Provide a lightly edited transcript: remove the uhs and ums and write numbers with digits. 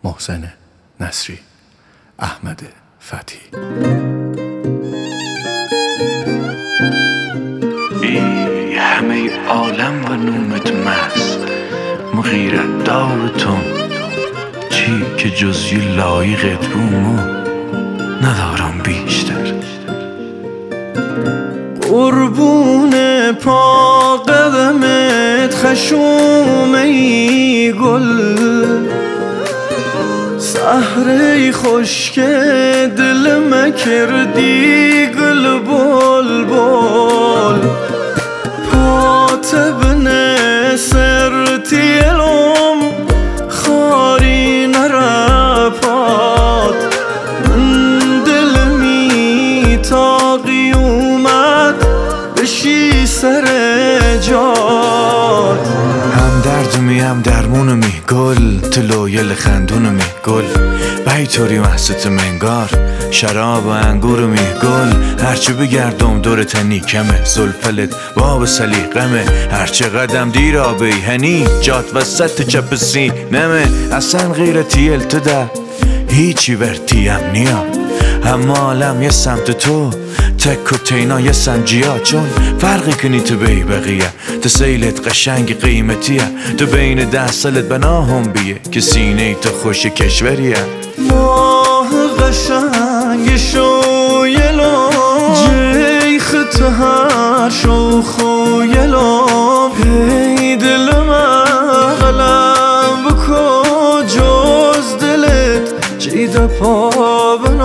محسن نصری، احمد فتحی. ای همه عالم و نومت مست، مغیرت دارتون چی که جز یه لایقت بومو ندارم بیشتر. قربون پا قدمت خشومه ای گل، سحره خشک دل مکردی گل بل بل، پات بنه سرتی الم خاری نرپاد، من دل می تا قیومت بشی سر جاد. هم دردمی هم درمونمی گل، تلویل خندونمی گل، بیتوری محسوت منگار شراب و انگورمی گل. هرچه بگردم دور تنی کمه، زلفلت باب سلیقمه، هرچه قدم دیر آبی هنی جات وسط چپ سینمه. اصلا غیرتی التده هیچی ورتیم نیا، اما عالم یه سمت تو تک و تینا یه سنجیا، چون فرقی کنی تو بی بقیه، تو سیلت قشنگ قیمتیه، تو بین 10 سالت بناهم بیه که سینه تو خوش کشوریه. ماه قشنگ شویلو جیخ تو هر شو خویلو، هی دل من قلم بکو جز دلت جیده پا